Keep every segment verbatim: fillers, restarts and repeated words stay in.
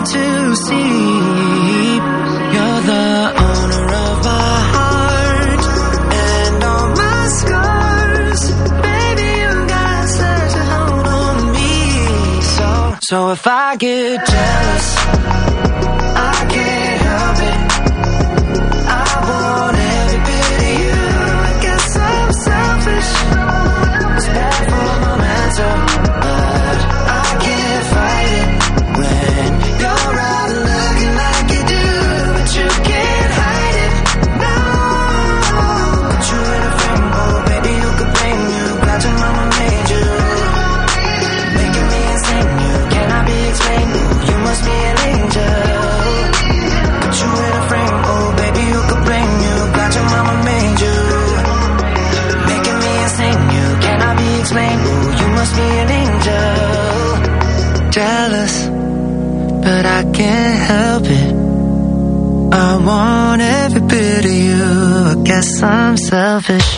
to see. You're the owner of my heart and all my scars. Baby, you got such a hold on me. So, so if I get jealous, I can't help it. I want every bit of you. I guess I'm selfish. It's bad for my mental, but I can't fight it when you're out looking like you do, but you can't hide it. No, put you in a frame, oh baby, you could blame you. Glad your mama made you, making me insane. You cannot be explained. You must be an angel. Put you in a frame, oh baby, you could blame you. Glad your mama made you, making me insane. You cannot be explained. You must be an angel. Jealous, but I can't help it. I want every bit of you. I guess I'm selfish.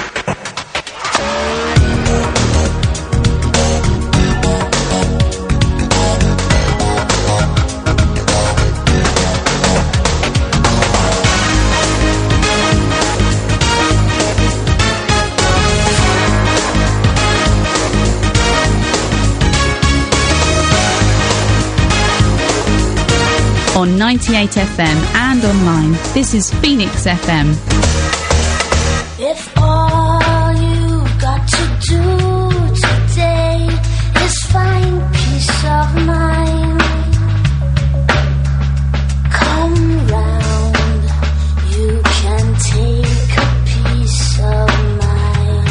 On ninety-eight F M and online, this is Phoenix F M. If all you've got to do today is find peace of mind, come round, you can take a piece of mine.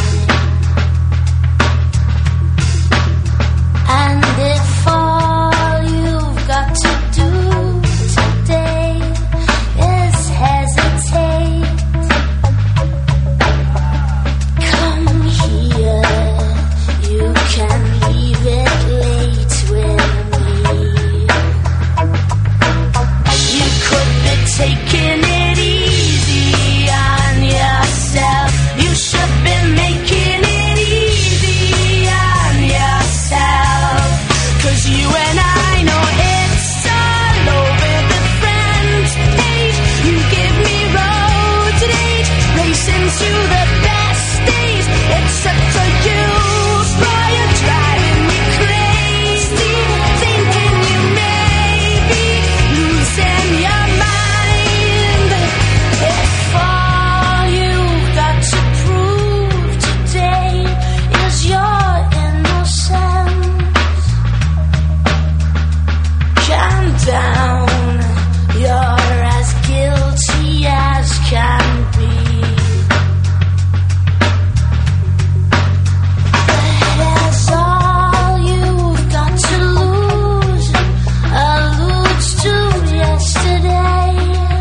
And if all you've got to do today is hesitate, come here, you can leave it late with me. You could be taking it easy on yourself. You should be making it easy on yourself. 'Cause you and I know it's all over the front page. You give me road rage, racing to the best days. It's such a use, boy, you're driving me crazy. Thinking you may be losing your mind. If all you've got to prove today is your innocence, calm down, you're as guilty as can be. That's all you've got to lose, alludes to yesterday.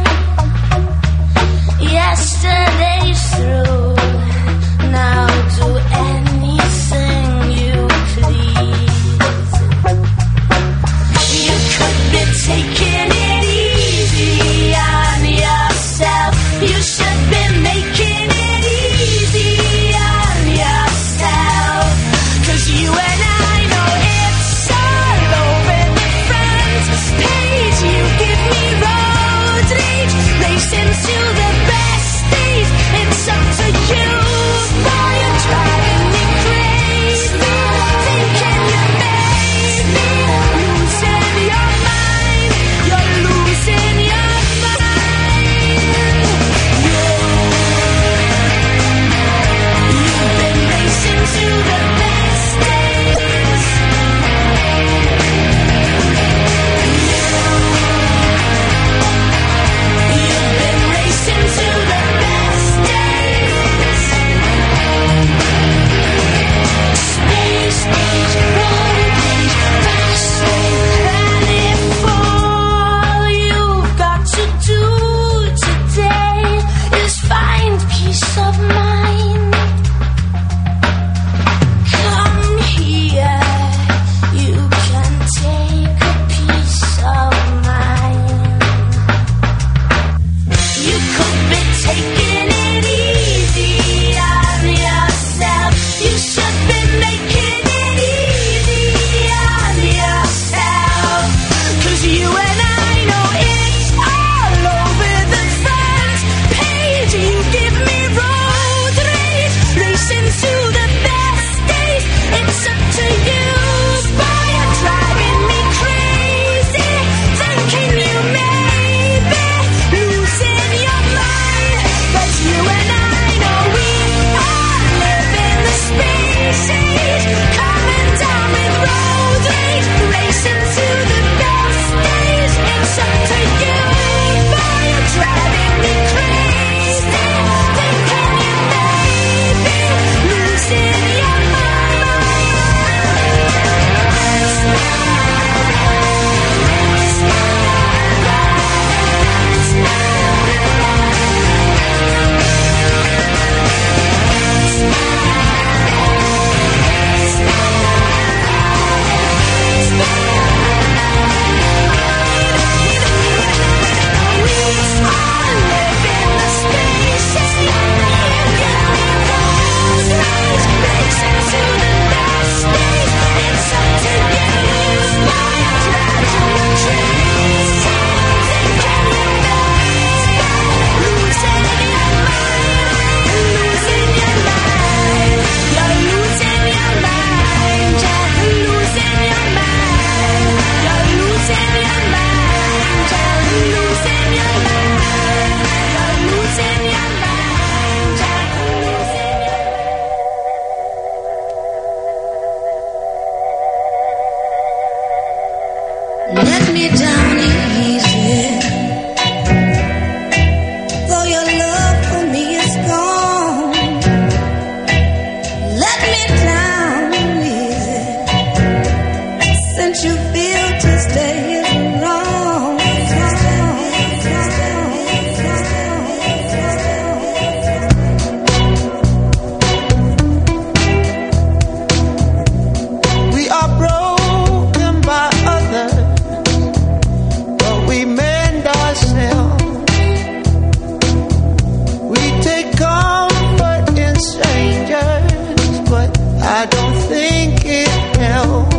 Yesterday's through, now do anything you please. You could be taking it easy on yourself. You should be making it easy on yourself. 'Cause you and I know it's all over the front page. You give me road rage, racing to the best days. It's up to you, boy, you're driving me crazy. Thinking you may be losing your mind. down easy. Though your love for me is gone, let me down easy. Since you feel to stay is wrong. We are broken by others, but we mend ourselves. We take comfort in strangers, but I don't think it helps.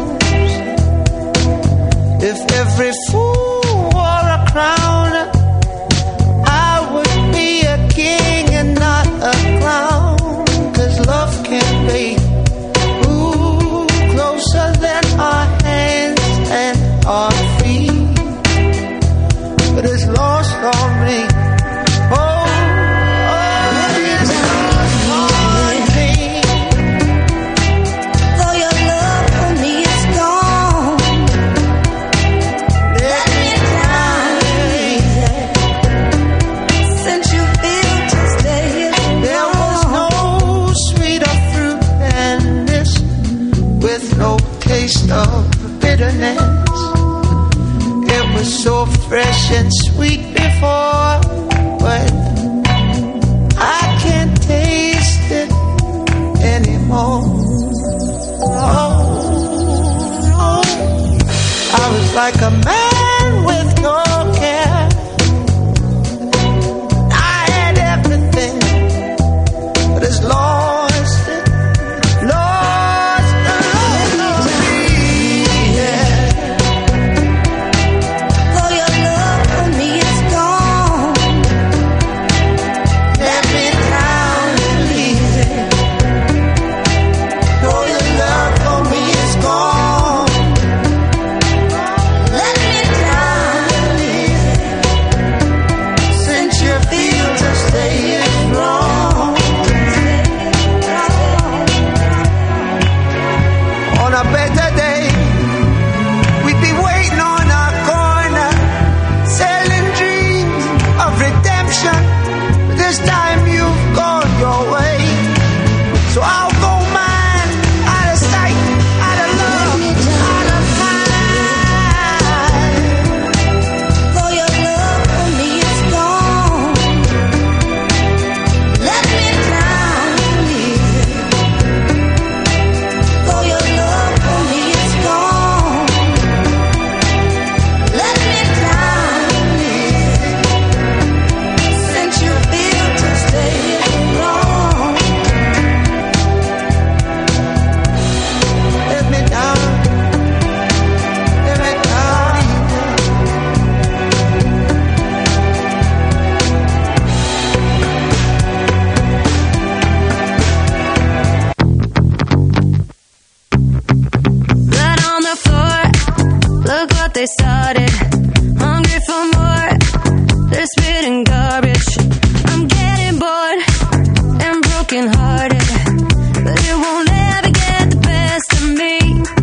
If every fool wore a crown, I would be a king and not a clown. 'Cause love can be ooh, closer than our hands and our feet, but it's lost on me. Oh, oh, it's lost on me. Though your love for me is gone, Let me down easy. since you feel to stay is There was wrong. no sweeter fruit than this, with no taste of bitterness. It was so fresh and sweet before, but I can't taste it anymore. Oh, oh. I was like a man with no care. I had everything, but it's lost it, lost it on me. Yeah. Though your love for me is gone, Let me down easy. Though your love for me is gone, let me down easy. since you feel to stay is wrong. On a better day, we'd be waiting on our corner, selling dreams of redemption. But this time you've gone your way, so I'll go mine, out of sight, out of love, out of mind. Though your love for me is gone, let me down easy. Though your love for me is gone, let me down easy. Since you feel to stay is wrong. Let me down, let me down. Blood on the floor, look what they started. Hungry for more, they're spitting garbage. I'm getting bored and broken hearted, but it won't ever get the best of me.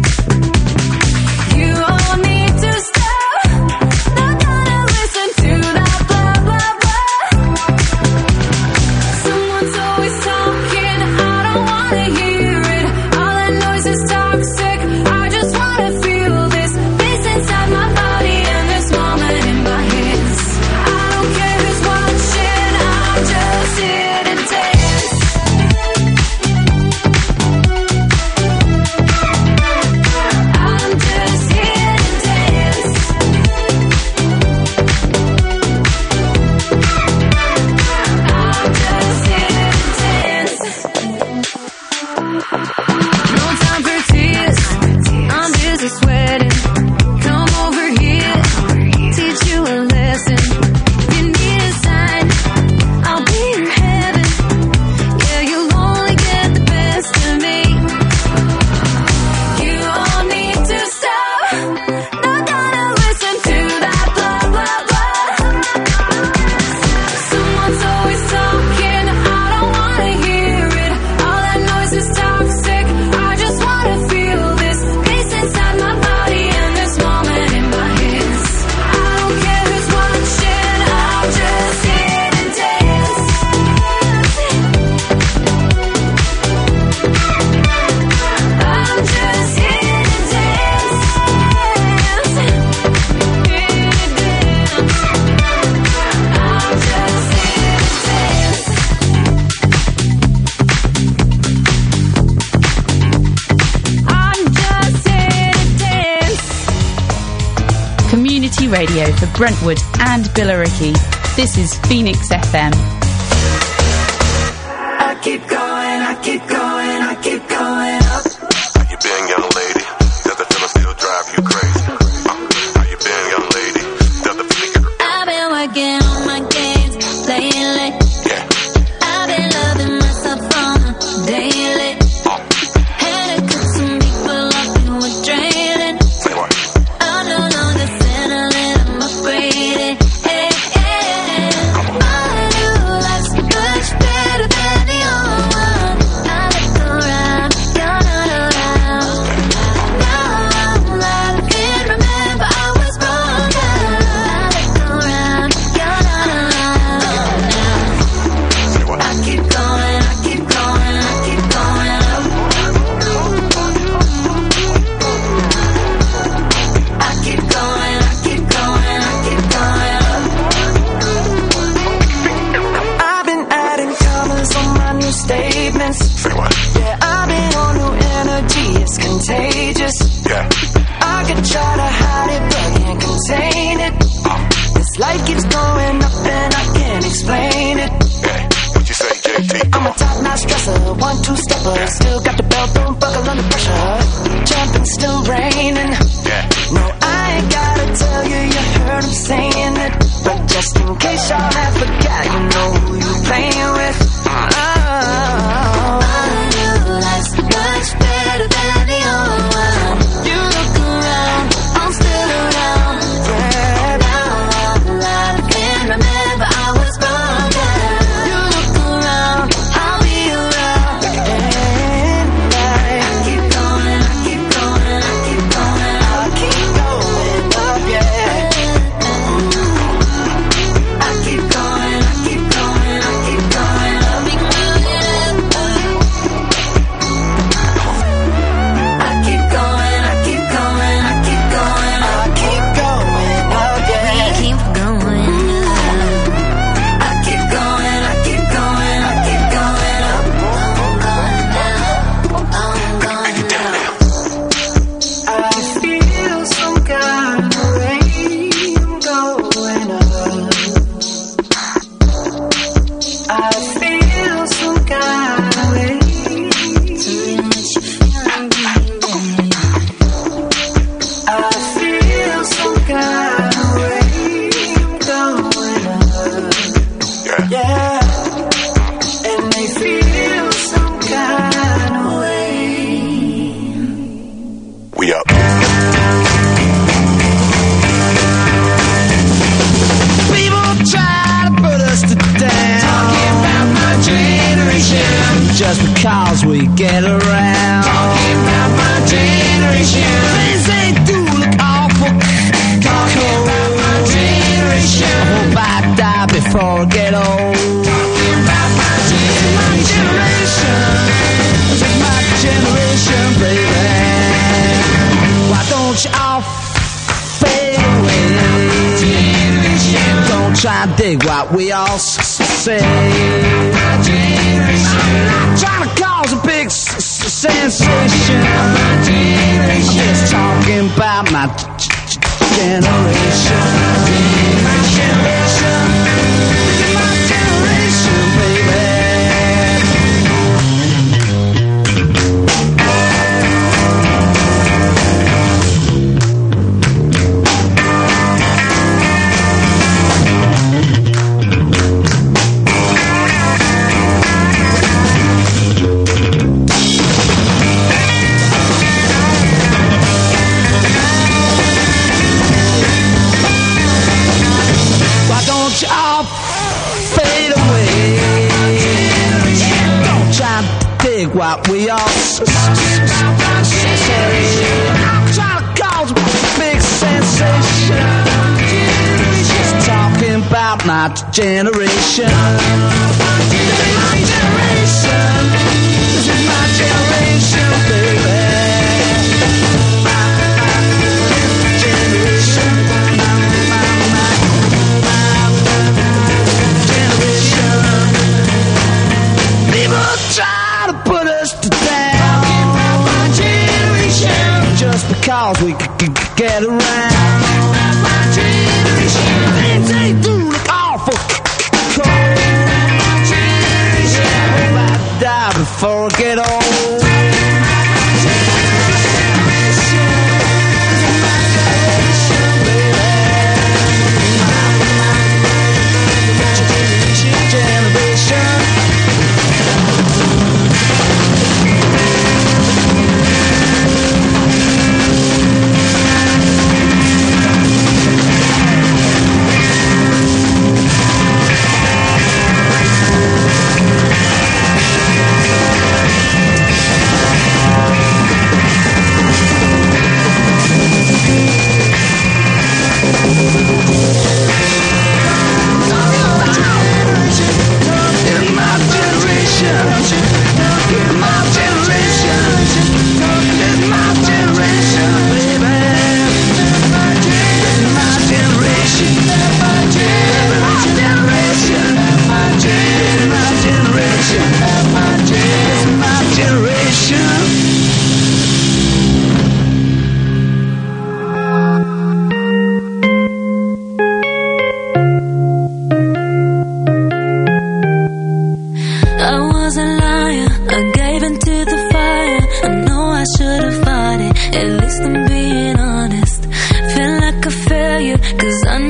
You all need to stop, not gonna listen to that blah blah blah. Someone's always talking, I don't wanna hear it. All that noise is toxic, I just wanna feel this, this inside my body and this moment in my hips. I don't care who's watching, I'm just here to dance. community radio for Brentwood and Billericay. This is Phoenix F M. I keep going, I keep going, I keep going up. How you been, young lady? Does the feeling still drive you crazy? Uh, how you been, young lady? Does the feeling get... I've been working on my games lately. Yeah. I've been loving myself on a daily. Uh, Had to cut some people off who were draining. say what? I'm no longer settling, I'm upgraded. Hey, hey. My new life's much better than the old one. I look around, you're not around. Now I'm alive, I can't remember I was wrong. I look around, you're not around. Say what? I keep going, I keep going, I keep going up. I keep going, I keep going, I keep going up. I've been adding colors on my new statements. Say what? Yeah, I've been on new energy, it's contagious. Yeah. I could try to hide it, but can't contain it. This light keeps going up and I can't explain it. Yeah. What you say, J T? I'm a top-notch dresser, one-two-stepper. Still got the belt, don't buckle under pressure. Jumping, still raining. Yeah. No, I ain't gotta tell you, you heard him saying it. But just in case y'all have forgot, you know who you playing with. Oh. My new life's much better than the old one. You look around, I'm still around. Now I'm alive, I can't remember I was wrong. You look around, I'll be around. And I Keep going, I keep going, I keep going I up. keep going up, yeah. I keep going, I keep going, I keep going up. Keep moving up. I keep going, I keep going, I keep going I up. keep going up, yeah. Keep going up. I keep going, I keep going, I keep going up. I'm going up. I'm going up. I feel some kind of way. I'm going up. I feel some kind of way. I feel some kind of way. I'm going up. Yeah. Yeah. And they feel some kind of way. We up. People try to put us to down. Talking about my generation. Just because we get around. Talking about my generation. Things they do look awful. Talking about my generation. I hope I die before I get old. Talking about my generation. This is my generation, baby. Why don't you all fade away? Don't try and dig what we all s- say. I'm not trying to cause a big s- s- sensation. I'm just talking about my g- g- generation. My generation. This is my generation, baby. Why don't you all fade away? Don't try to dig what we all s- s- s- say. I'm trying to cause a big sensation. Just talking about my generation. This is my generation. This is my generation, baby. My, my generation. My, my, my, my generation. People try to put us down. Talking about my generation. Just because we c- c- get around. My generation.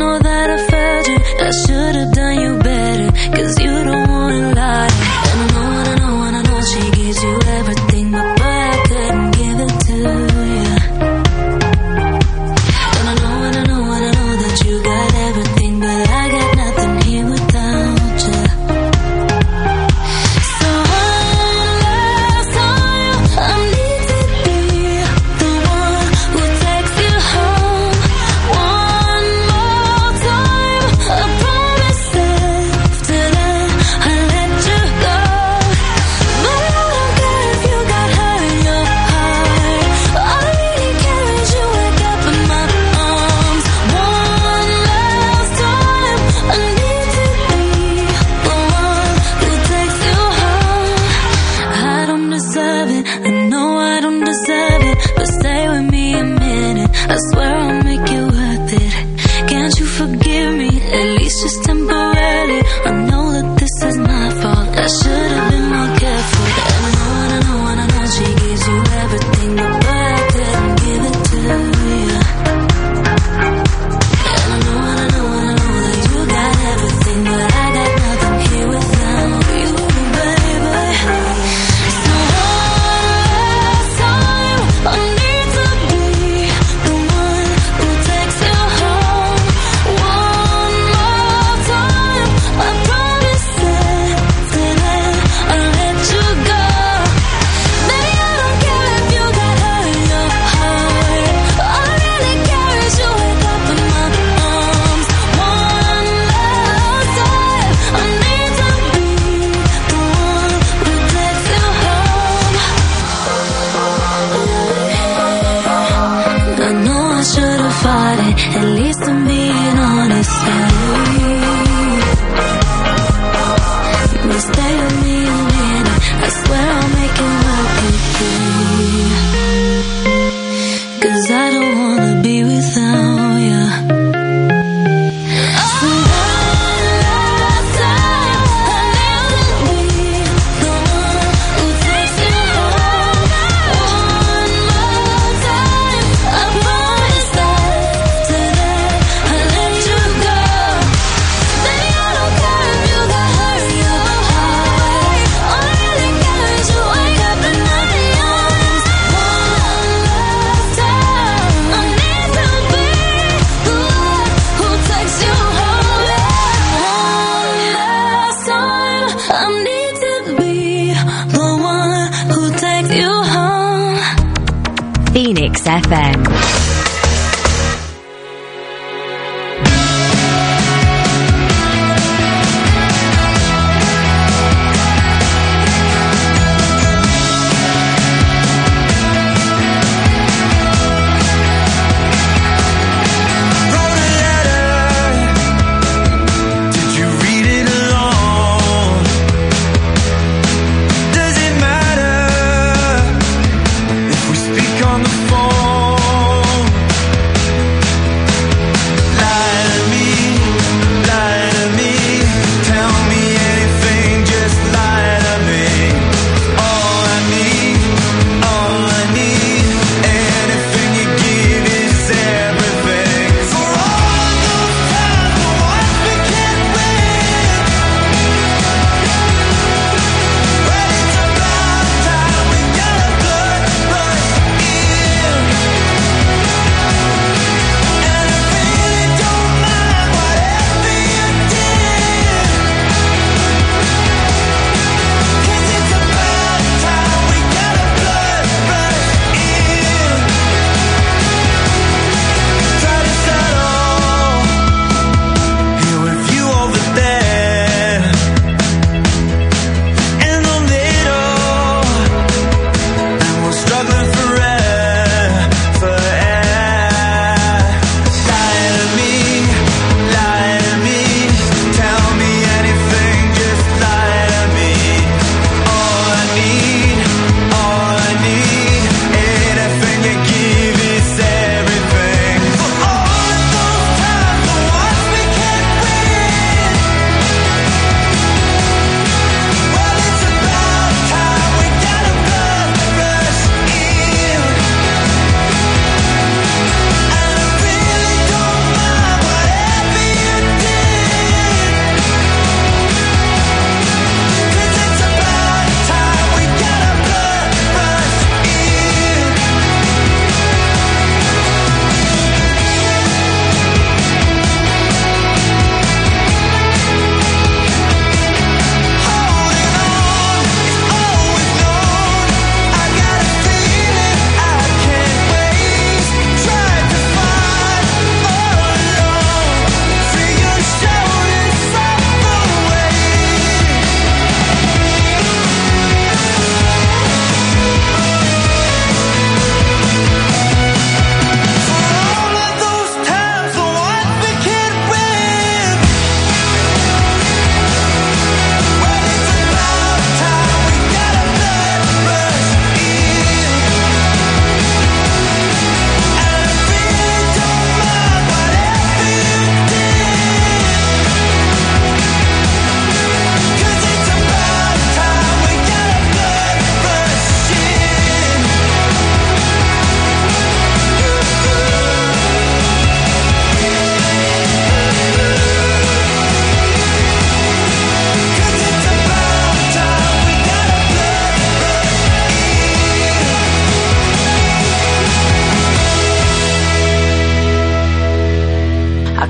know that I failed you. I should have done you better, cause you don't wanna lie. And I know, and I know, and I know she gives you everything, but boy, I couldn't give it to you. And I know, and I know, and I know that you got everything, but I got nothing here without you. So one last time, I need to be the one who takes you home. One more time, I promise after that I'll let you go. But I don't care if you got hurt in your heart. All I really care is you wake up in my arms. One last time, I need to be the one who takes you home. I don't deserve it, I know I don't deserve it, but stay with me a minute, I swear I'll make it worth it. Can't you forgive me, at least just temporarily? I know that this is my fault, I should have been more careful. And I know, and I know, and I know she gives you everything, but boy, I couldn't give it to you. And I know, and I know, and I know that you got everything, but I got nothing here without you, baby. So one last time, I need to be the one who takes you home. One more time, I promise after that I'll let you go. Baby, I don't care if you got hurt in your heart. All I really care is you wake up in my arms. One last time, I need to be the one who takes you home. I know I should have fought it, at least I'm being honest, yeah. But stay with me a minute, I swear I'll make it work with you. Cause I don't wanna be without you. So one last time, I need to be the one who takes you home. One more time, I promise after that I'll let you go. Baby, I don't care if you got hurt in your heart. All I really care is you wake up in my arms. One last time, I need to be the one who takes you home. One last time, I need to be the one who takes you home. Phoenix F M. Wrote a letter. Did you read it alone? Does it matter if we speak on the phone?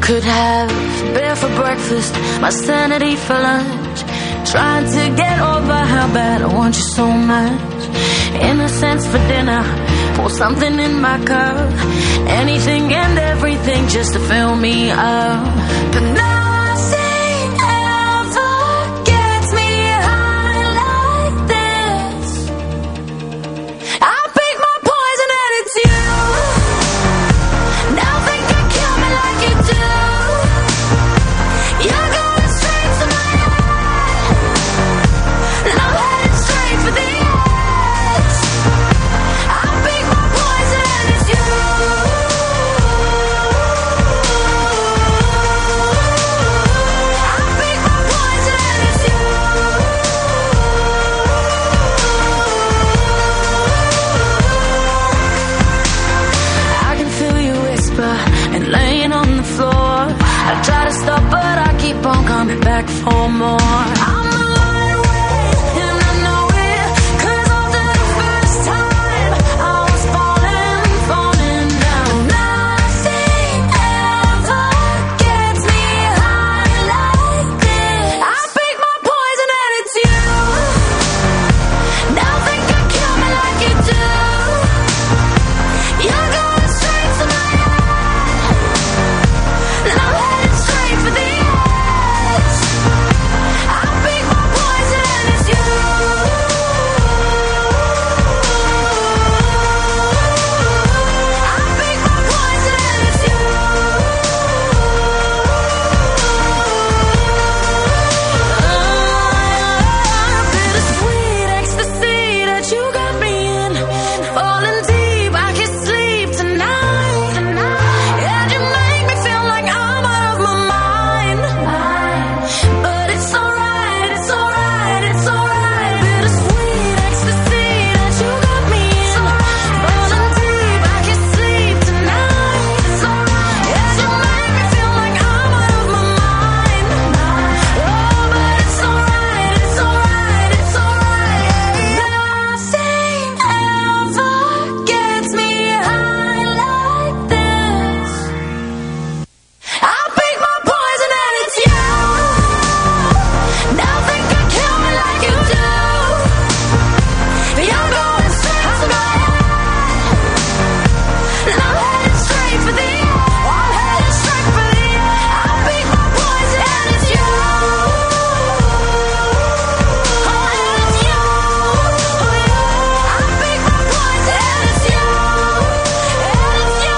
Could have beer for breakfast, my sanity for lunch. Trying to get over how bad I want you so much. Innocence for dinner, pour something in my cup. Anything and everything just to fill me up. But nothing ever gets me high like this. I pick my poison and it's you. Nothing can kill me like you do. You're going straight to my head, and I'm headed straight for the edge. I pick my poison and it's you. I pick my poison and it's you. I can feel you whisper and laying on the floor. I try to stop, but I keep on coming back for more. I'm the right way, and I know it. 'Cause after the first time, I was falling, falling down. Nothing ever gets me high like this. I pick my poison and it's you. Nothing can kill me like you do. You're going straight to my head, and I'm headed straight for the edge. I pick my poison and it's you. I pick my poison and it's you. Bittersweet ecstasy that you got me in. Falling deep, I can't sleep tonight. And you make me feel like I'm out of my mind. But it's alright, it's alright, it's alright. Bittersweet ecstasy that you got me in. Falling deep, I can't sleep tonight. And you make me feel like I'm out of my mind. Oh, but it's alright, it's alright, it's alright. Nothing ever gets me high like this. I pick my poison and it's you. Nothing can kill me like you do. You're going straight to my head, and I'm headed straight for the edge. I'm headed straight for the edge. I pick my poison and it's you. Oh, and it's you. Oh, yeah. I pick my poison and it's you. And it's you.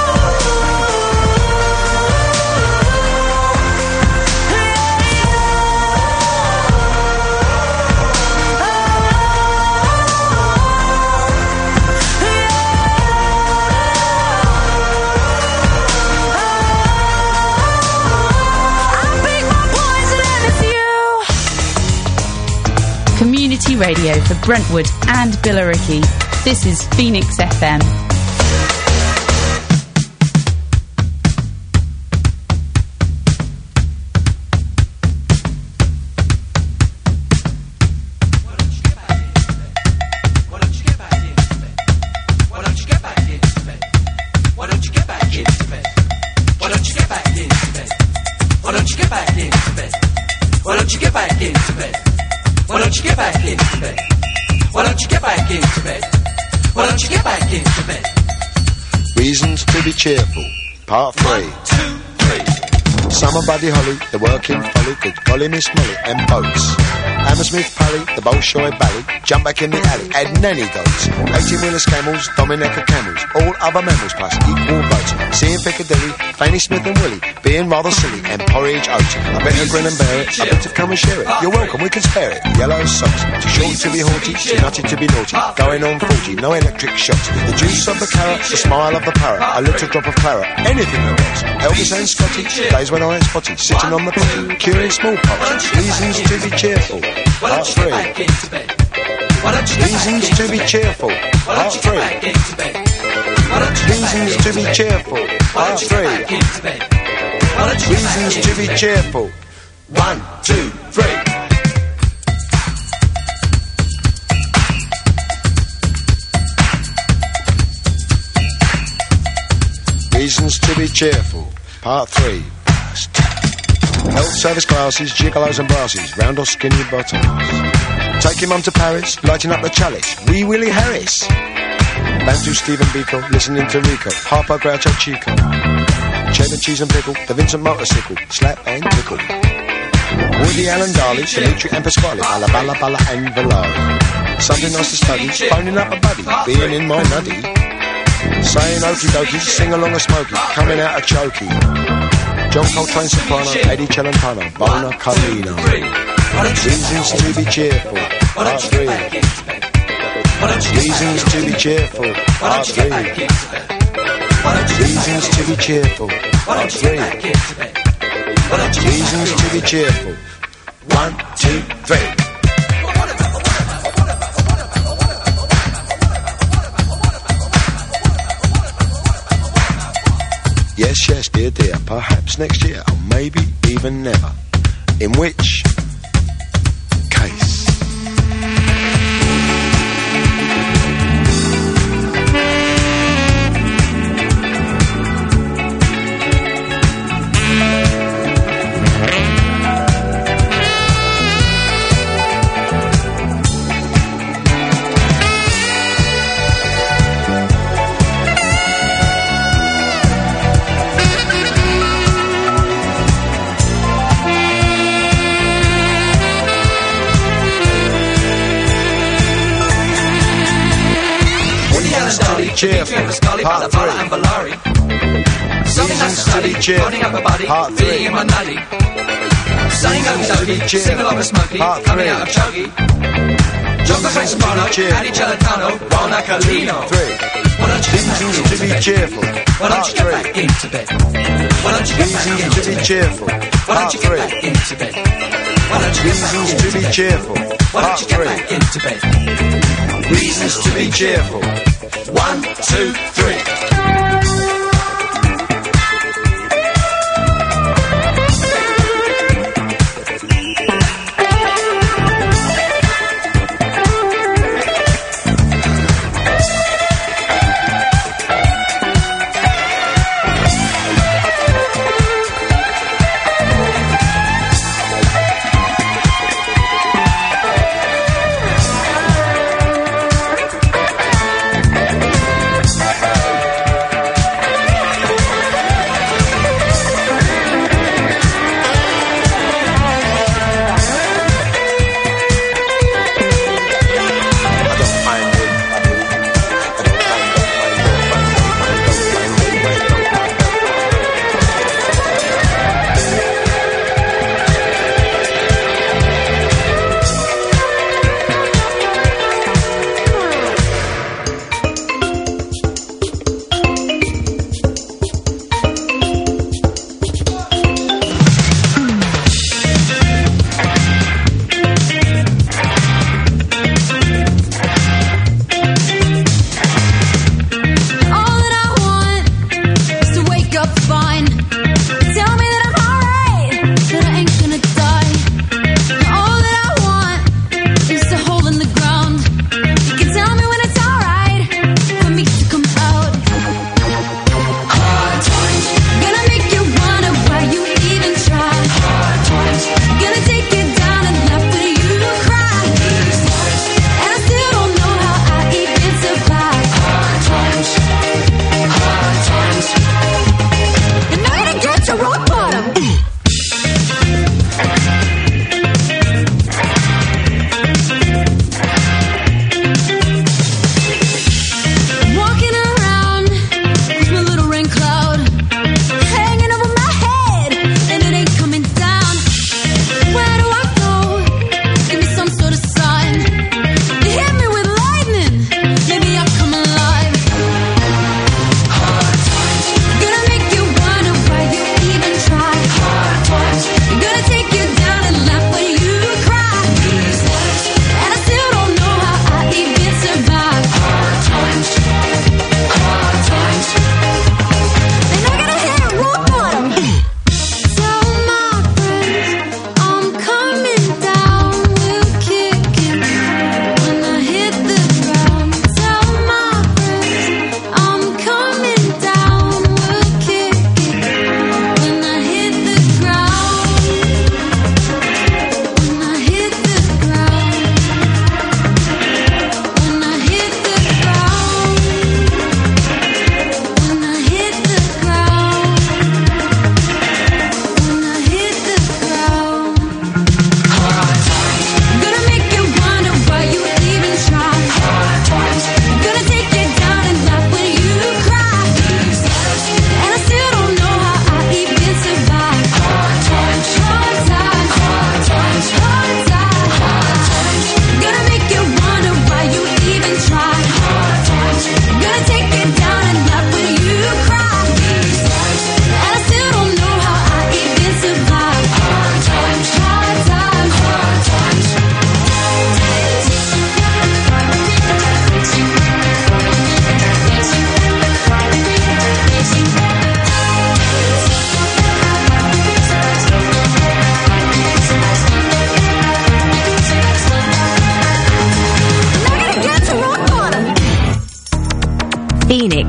I pick my poison and it's you. Community radio for Brentwood and Billericay. This is Phoenix F M. Why don't you get back into bed? Why don't you get back into bed? Why don't you get back into bed? Why don't you get back into bed? Why don't you get back into bed? Why don't you get back into bed? Why don't you get back into bed? Why don't you get back into bed? Why don't you get back into bed? Reasons to be cheerful. Part three. Two, three. Summer Buddy Holly, the working folly, good golly Miss Molly, and boats. Hammersmith Pally, the Bolshoi Bally, jump back in the alley, add nanny goats. eighteen-wheelers, camels, Dominica camels, all other mammals plus equal votes. Seeing Piccadilly, Fanny Smith and Willie, being rather silly, and porridge oats. I better grin and bear it, I better come and share it. You're welcome, we can spare it. Yellow socks, too short to be haughty, too nutty to be naughty. Going on forty, no electric shocks. The juice of the carrot, the smile of the parrot, a little drop of claret, anything that works. Elvis and Scotty, days when I ain't spotty, sitting on the potty, curing smallpox. Reasons to be cheerful. Part three. Reasons to be cheerful. Part three. Reasons to be cheerful. Part three. Reasons to be cheerful. One, two, three. Reasons to be cheerful. part three. Health service classes, gigolos and brasses, round or skinny bottoms. Taking mum to Paris, lighting up the chalice, Wee Willie Harris. Bantu Stephen Biko, listening to Rico, Harpo Groucho Chico. Cheddar cheese and pickle, the Vincent motorcycle, slap and tickle. Woody Allen Darley, Dimitri and Pasquale, Balla Balla Balla and Valari. Something nice to study, phoning up a buddy, being in my nutty. Saying okie dokie, sing along a smoky, coming out a chokey. John Coltrane soprano, Eddie Celentano, Bona Carlino. Reasons to be cheerful, part three. Reasons to be cheerful, part three. Reasons to be cheerful, part three. Reasons to be cheerful, one, two, three. Yes, yes, dear, dear, perhaps next year, or maybe even never. In which case... Cheerful, part three. Reasons to be cheerful, part three. Reasons to be cheerful, part three. Reasons to be cheerful, three. Reasons to be cheerful, part three. Reasons to be cheerful, part three. Reasons to be cheerful, part three. Reasons to be cheerful. One, two, three.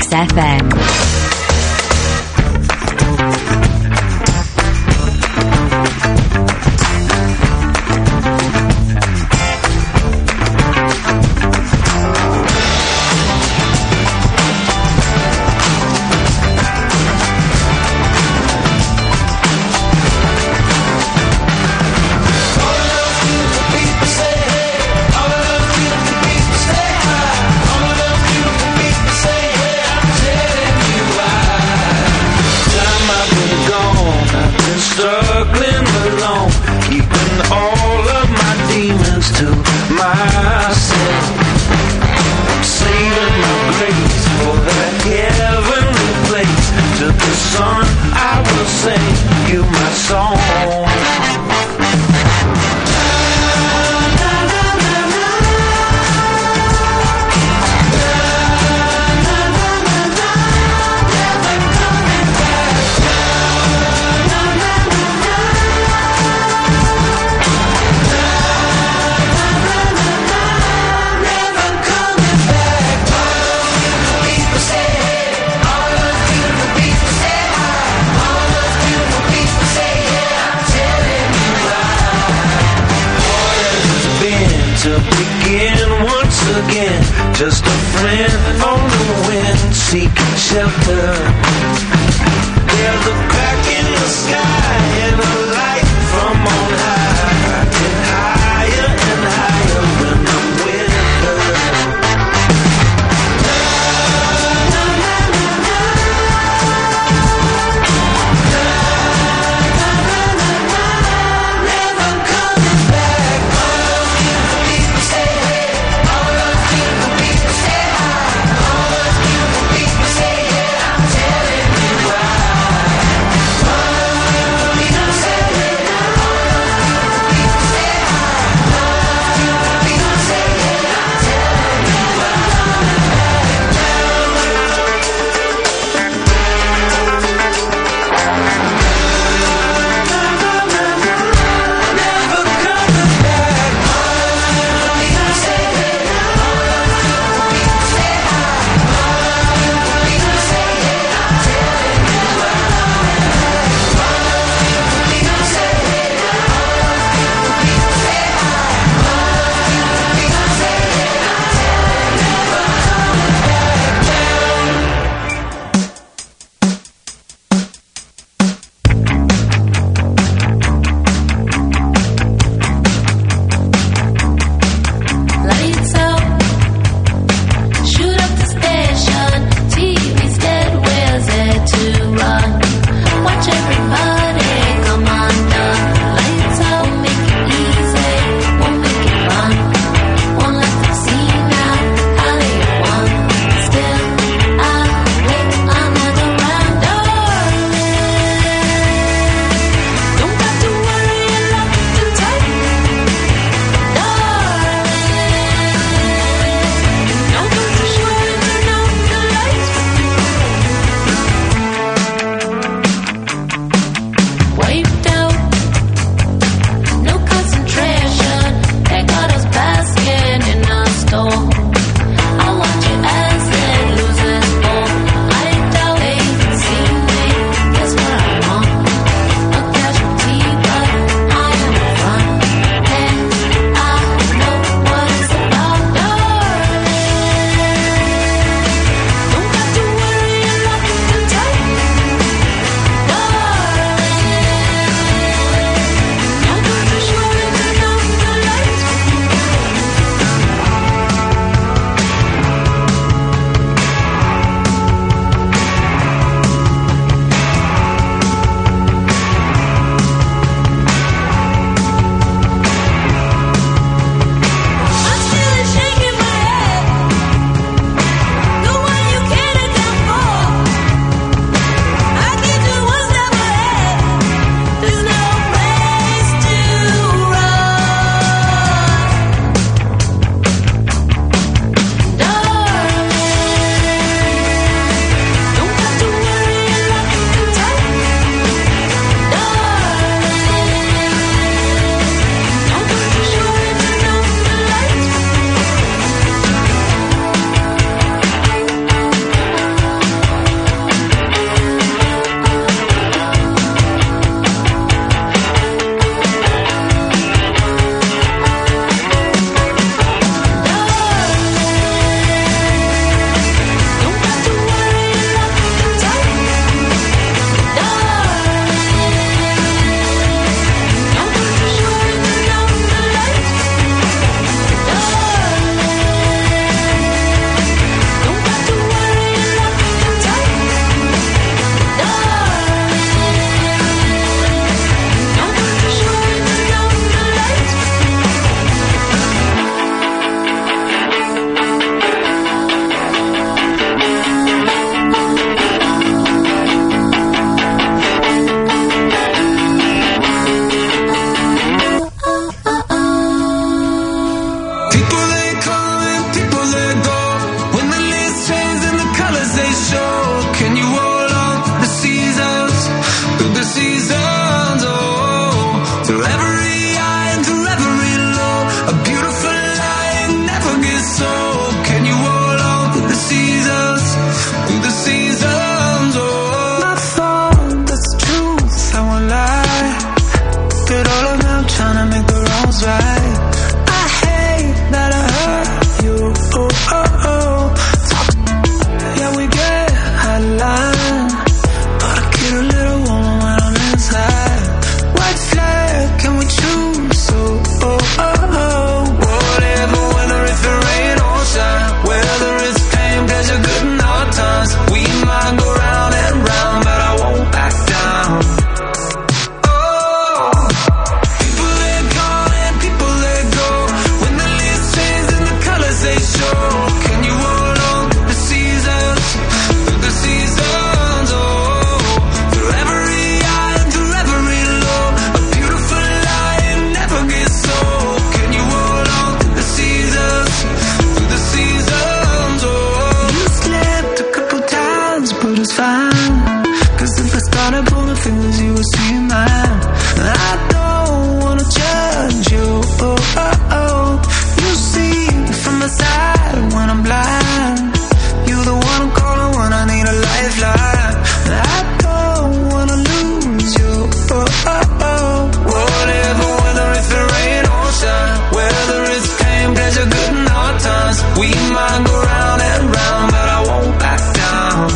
Phoenix F M. Tell through every high and through every low. A beautiful lie never gets old. Can you hold on through the seasons, through the seasons? Oh, my fault, that's the truth, I won't lie. Did all about trying to make the wrongs right. I hate that I hurt you. Oh, oh, oh. Talk, yeah, we get out of line, but I get a little warm when I'm inside. White flag, can we choose? So, oh, oh, oh. Whatever, whether if it rain or shine, whether it's pain, pleasure, good and hard times, we might go round and round, but I won't back down. Oh, people let go and people let go. When the leaves change and the colors they show. Can you hold on through the seasons, through the seasons? Oh, through every high and through every low. A beautiful lie, it never gets old. Can you hold on through the seasons, through the seasons? Oh, you slipped a couple times, but it's fine. Cause if I started pulling fingers, you would see mine. I don't wanna judge you. Oh, oh, oh. You see from the side when I'm blind. You're the one I'm calling when I need a lifeline. I don't wanna lose you. Oh, oh, oh. Whatever, whether it's the rain or shine, whether it's pain, pleasure, good and hard times, we might go round and round, but I won't back down.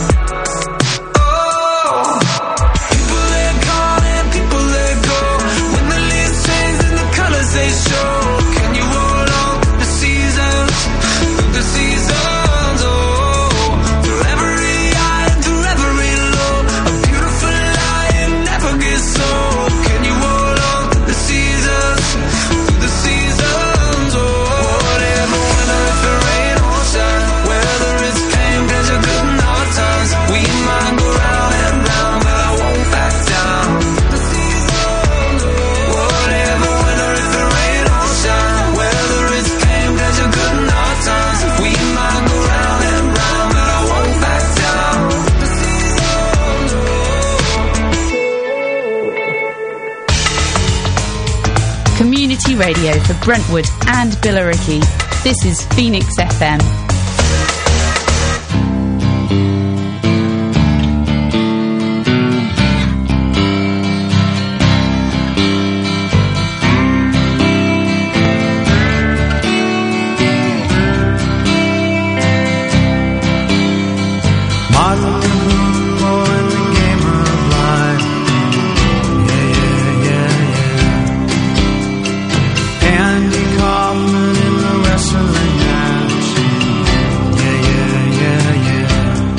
Oh, people let go and people let go. When the leaves change and the colors they show. Can you hold on through the seasons, through the seasons? Oh, through every high and through every low. A beautiful lie, it never gets old. Can you hold on through the seasons, through the seasons? Oh, whatever, whether it's the rain or shine, whether it's pain, pleasure, good and hard times, we might go round and round, but I won't back down. The seasons, whatever, whether it's the rain or shine, whether it's pain, pleasure, good and hard times, we might go round and round, but I won't back down. The seasons, Community radio for Brentwood and Billericay. This is Phoenix F M. Martin Luther in the game of life. Yeah, yeah, yeah, yeah. Andy Kaufman in the wrestling match. Yeah, yeah, yeah, yeah.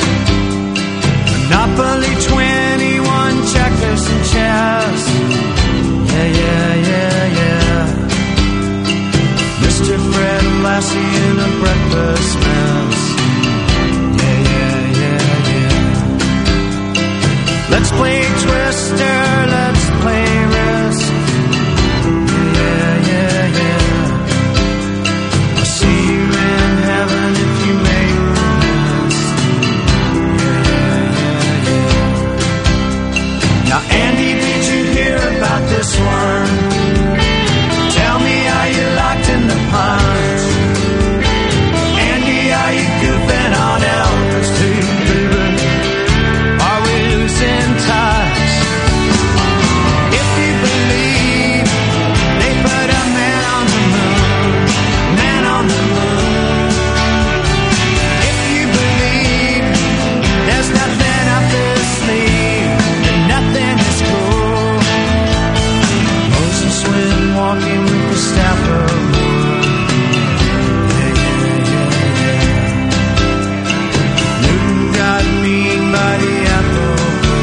Monopoly twenty-one, checkers and chess. Yeah, yeah, yeah, yeah. Mister Fred Lassie in a breakfast mess. Yeah, yeah, yeah, yeah. Let's play Twister, let's play Risk. Yeah, yeah, yeah. I'll see you in heaven if you make the list. Yeah, yeah, yeah. Now, Andy, did you hear about this one? Tell me, are you locked in the punch? Andy, are you goofing on Elvis too, baby? Are we losing touch? If you believe they put a man on the moon, man on the moon. If you believe there's nothing up his sleeve, then nothing is cool. Moses went walking with the staff of wood. Yeah, yeah, yeah, yeah. Newton got mean by the apple.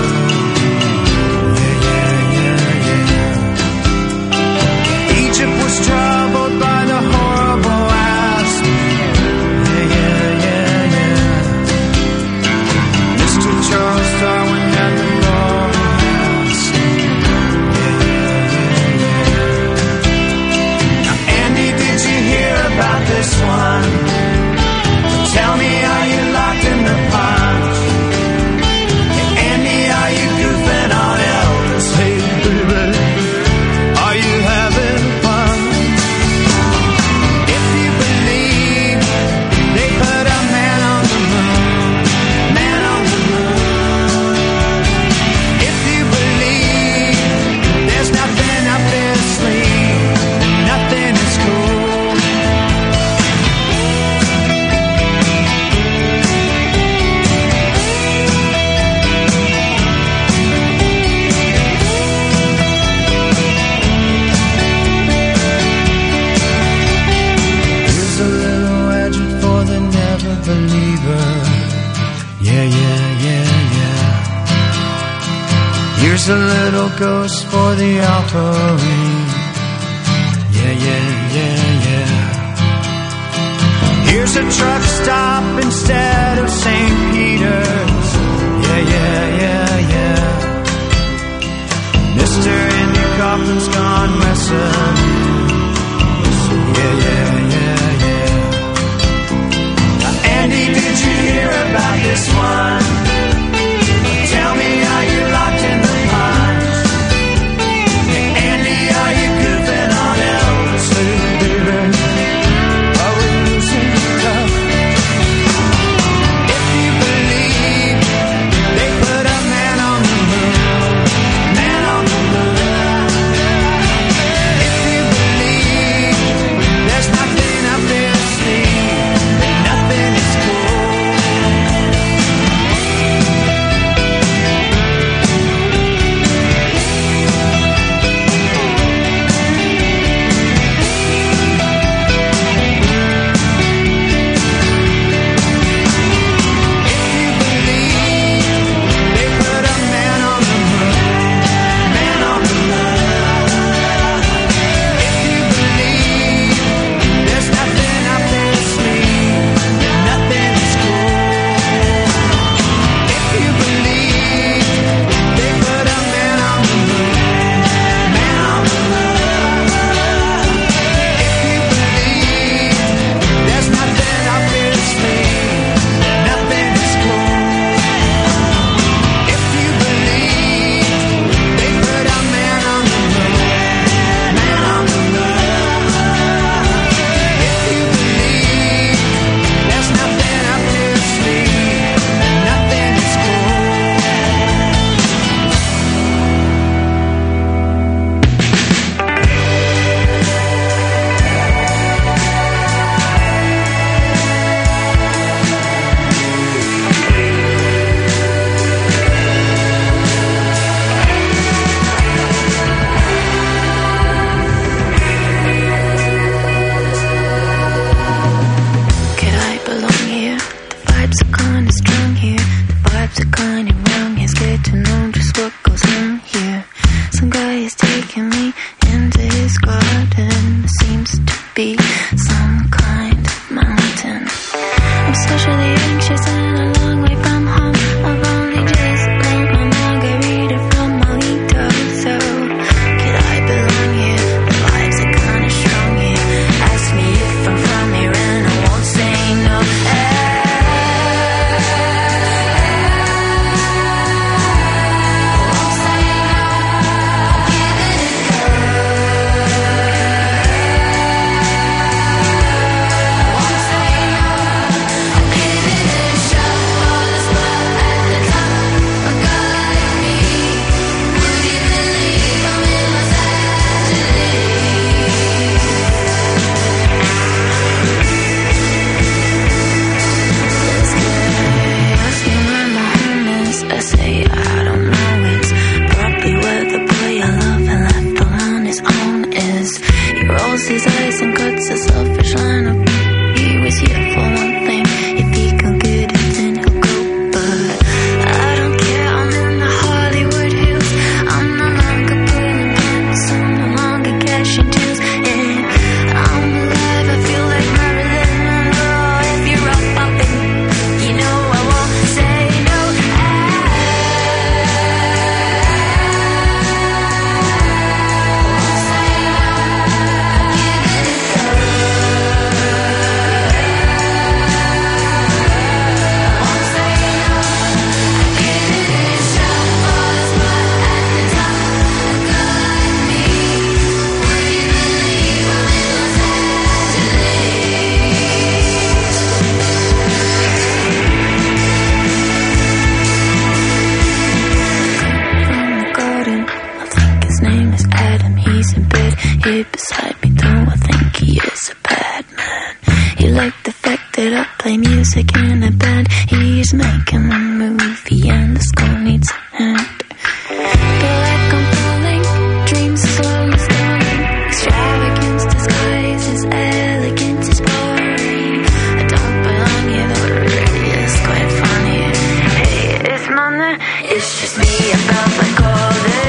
Yeah, yeah, yeah, yeah. Egypt was troubled by the horrible asp. Yeah, yeah, yeah, yeah. Mister Charles Darwin had the golden ass. Yeah, yeah, yeah, yeah. Now, Here's a little ghost for the offering. Yeah, yeah, yeah, yeah. Here's a truck stop instead of Saint Peter's. Yeah, yeah, yeah, yeah. Mister Andy Kaufman's gone messing. Yeah, yeah, yeah, yeah. Now, Andy, did you hear about this one? Tell me, are you locked in the pines? Hey, Andy, are you goofing on Elvis? Baby, are we losing tough? If you believe they put a man on the moon, man on the moon. If you believe there's nothing up their sleeve, then nothing is cool. here beside me, though I think he is a bad man. He liked the fact that I play music in a band. He's making a movie and the score needs a hand. Feel like I'm falling, dreams are slowly stalling. Extravagance disguises elegance is boring. I don't belong here, though it really is quite funny. Hey, it's money, it's just me, I felt like all this.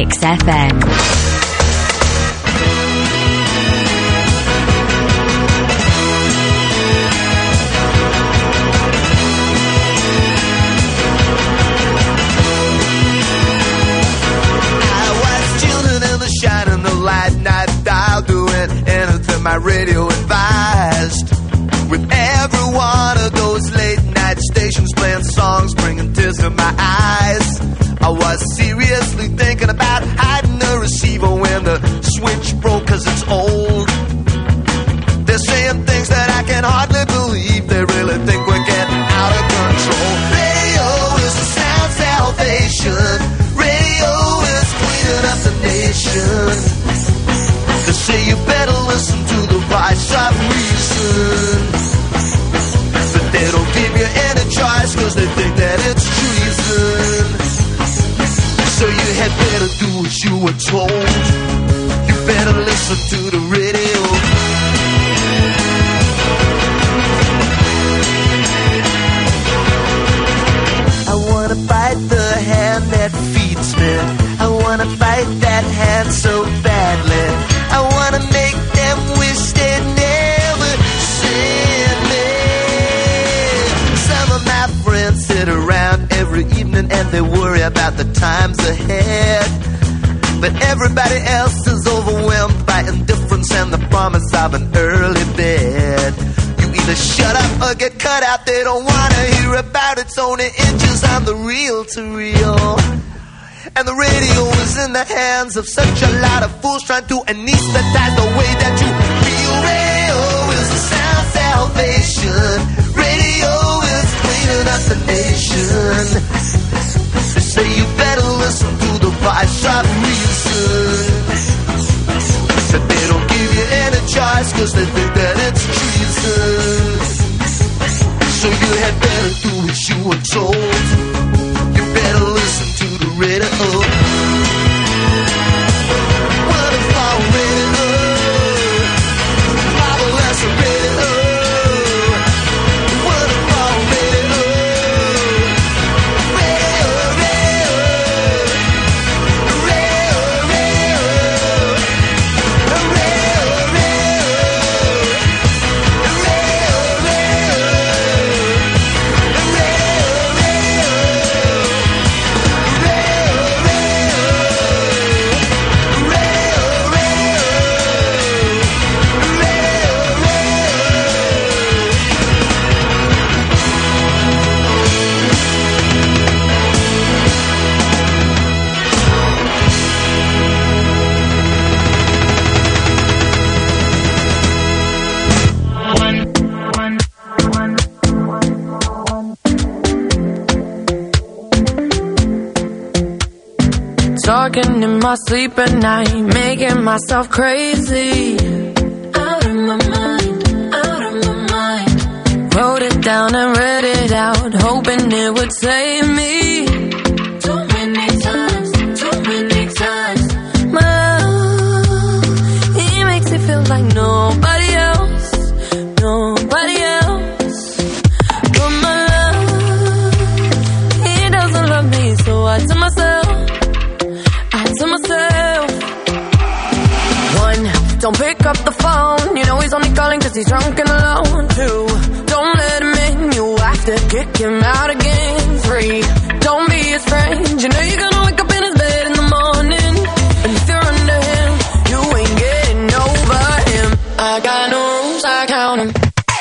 Phoenix F M. Shining the light, night dial, doing anything my radio advised. With every one of those late night stations playing songs, bringing tears to my eyes. I was seriously thinking about hiding the receiver when the switch broke, cause it's old. They're saying things that I can hardly believe. They really think we're getting out of control. Radio is the sound salvation. Radio is cleaning up the nation. They say you better listen to the voice of reason, but they don't give you any choice, cause they think that it's treason. So you had better do what you were told. You better listen to the radio. I wanna bite the hand that feeds me. I wanna bite that hand so badly. I wanna make them wish they never seen me. Some of my friends sit around every evening and they worry about the times ahead. But everybody else is overwhelmed by indifference and the promise of an early bed. You either shut up or get cut out. They don't wanna hear about it. It's only inches on the reel to reel. And the radio is in the hands of such a lot of fools trying to anesthetize the way that you feel. Radio is the sound salvation. Radio is cleaning up the nation. They say you better listen to the voice of reason, but they don't give you any choice, cause they think that it's treason. So you had better do what you were told. You better listen to the radio. What if I radio? Marvelous radio. What if I radio? Radio, radio. Radio, radio. Radio, Talking in my sleep at night, making myself crazy. Out of my mind, out of my mind. Wrote it down and read it out, hoping it would save me. Too many times, too many times. My love, he makes me feel like nobody else, nobody else. But my love, he doesn't love me, so I tell myself, to myself. One, don't pick up the phone. You know he's only calling cause he's drunk and alone. Two, don't let him in. You have to kick him out again. Three, don't be his friend. You know you're gonna wake up in his bed in the morning. And if you're under him, you ain't getting over him. I got no rules, I count them.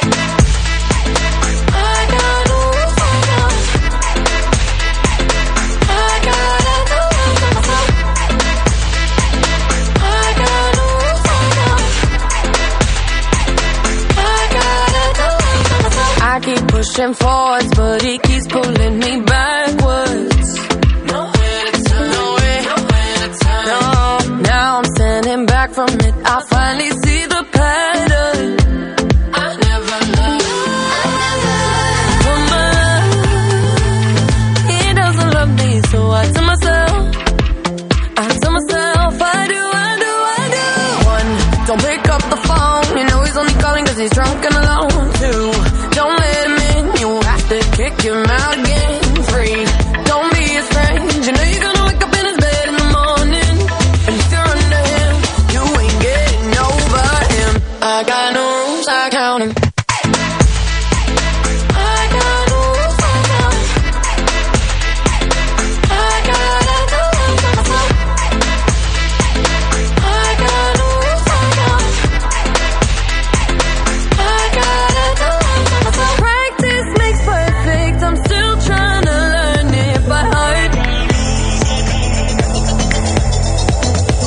Pushing forwards, but he keeps pulling me backwards. Nowhere to turn, nowhere, nowhere to turn. No, now I'm standing back from it. I finally see the pattern. I never loved, I never loved. He doesn't love me, so I tell myself, I tell myself, I do, I do, I do. One, don't pick up the phone. You know he's only calling cause he's drunk and alone. Two, don't let him in. Kick him out again. Three, don't be his friend. You know you're gonna wake up in his bed in the morning. start counting.